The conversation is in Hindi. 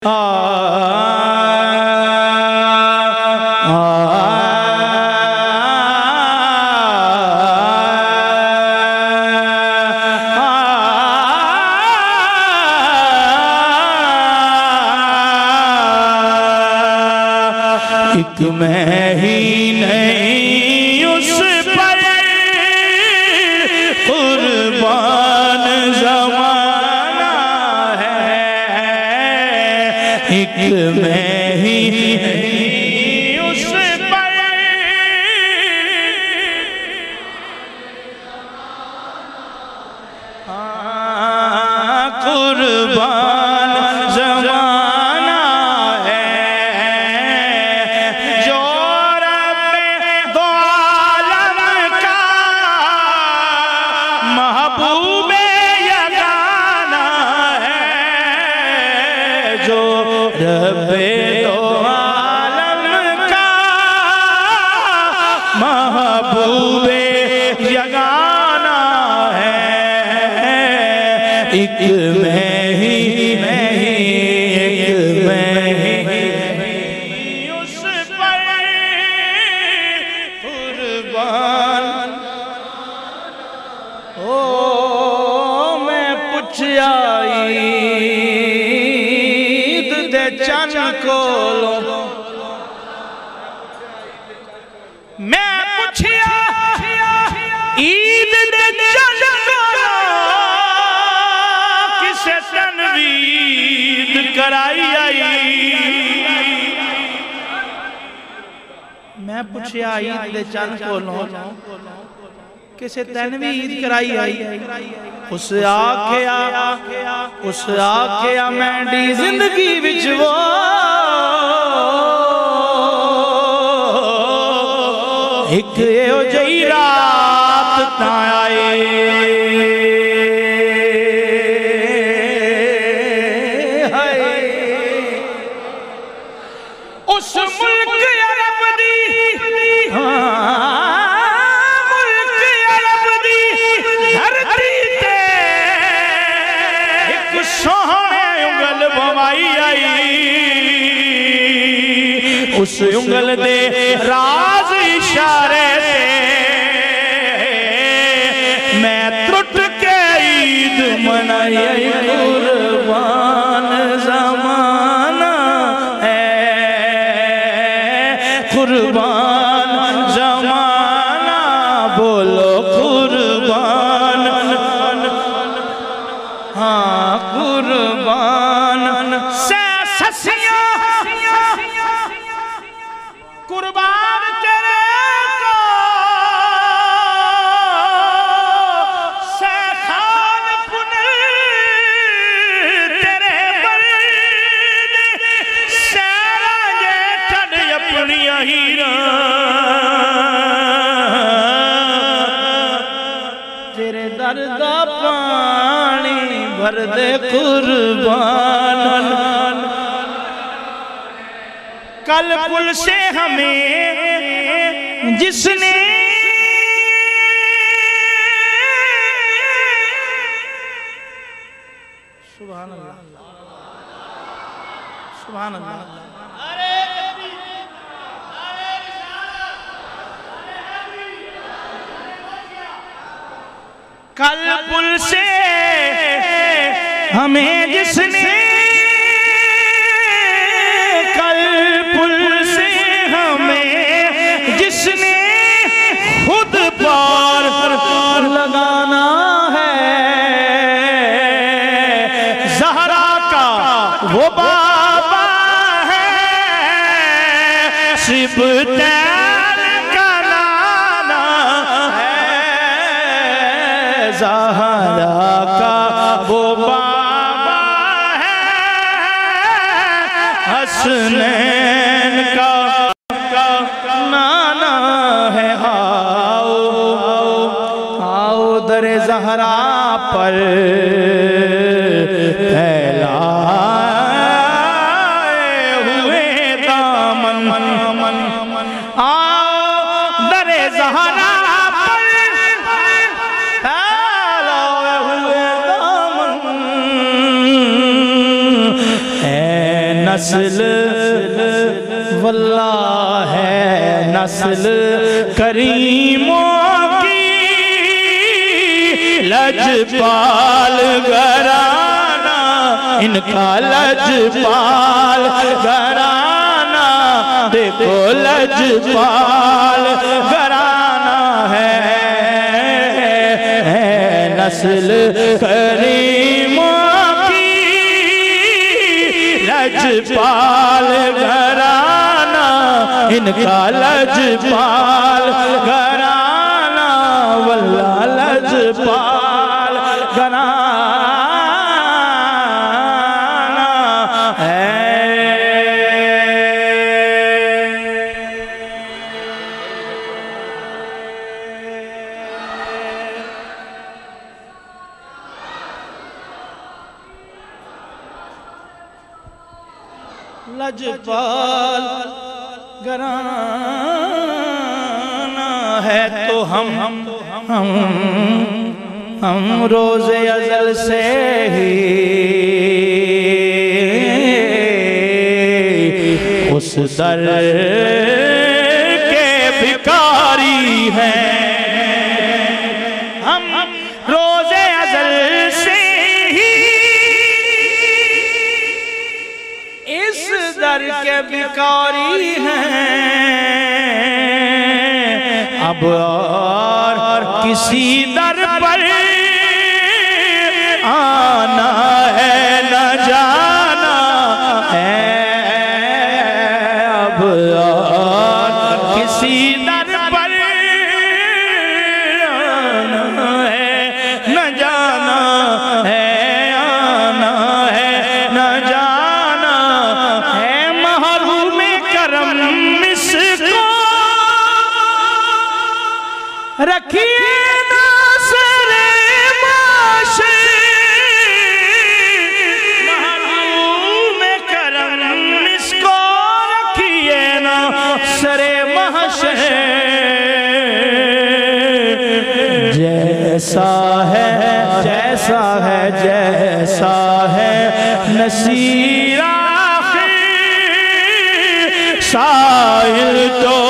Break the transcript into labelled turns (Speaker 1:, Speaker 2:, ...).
Speaker 1: एक मैं ही नहीं उस पर कुर्बान ज़माना है। एक मैं ही नहीं उस पर कुर्बान ज़माना है। जो रब्बे दो आलम का महबूबे यगाना है। जो रब्बे दो आलम का महबूबे यगाना है। एक मैं ही एक मैं ही उस पर कुर्बान। ओ मैं पुछया ईद दे चन कोलों, मैं पुछया ईद दे चन कोलों किसे तनवीद कराई आई। मैं पुछया ईद दे चन कोलों किसे तनवीद कराई आई। उस आख्या मैंडी जिंदगी विच वो एक एहो जही रात तां आए। उस मुल्क अरब दी मुल्क अरब दी धरती ते एक सोहणे उंगल बवाई आई। उस उंगल दे राज इशारे से मैं त्रुट के ईद मनाई। कुर्बान ज़माना है, कुर्बान ज़माना। बोलो कुर्बान, हाँ कुर्बान से ससिया कुर्बान तेरे को से खान पुनर तेरे बरद से राजे चढ़ अपनी हीरा। तेरे दर दा पानी भर दे कुर्बान। कल पुल से हमें जिसने सुभान अल्लाह सुभान अल्लाह। कल पुल से हमें जिसने जिसने खुद पार लगाना है। ज़हरा का वो बाबा है, सिबतैन का नाना है। ज़हरा का वो बाबा है, हसनैन का नाना है। आओ आओ दरे ज़हरा पर फैलाए हुए दामन। आओ दरे ज़हरा पर फैलाए हुए दामन। नस्ल वल्लाह है नस्ल करीमों की, लजपाल घराना इनका लजपाल घराना, देखो लजपाल घराना है नस्ल करीमों की, लजपाल घराना इनका लजपाल घराना, वल्लाह लजपाल घराना है। लजपाल घराना है तो हम रोज़े अज़ल से ही उस दर के भिखारी हैं। हम रोज़े अज़ल से ही इस दर के भिखारी हैं। अब और किसी दर पर आना है न जाना है, अब और किसी दर पर आना है न जाना है, आना है न जाना है। महरूम करम इसको रखिए नासरे माशे, महरूम करम इसको रखिए नासरे महशर। जैसा है जैसा है जैसा है नसीरा साइल तो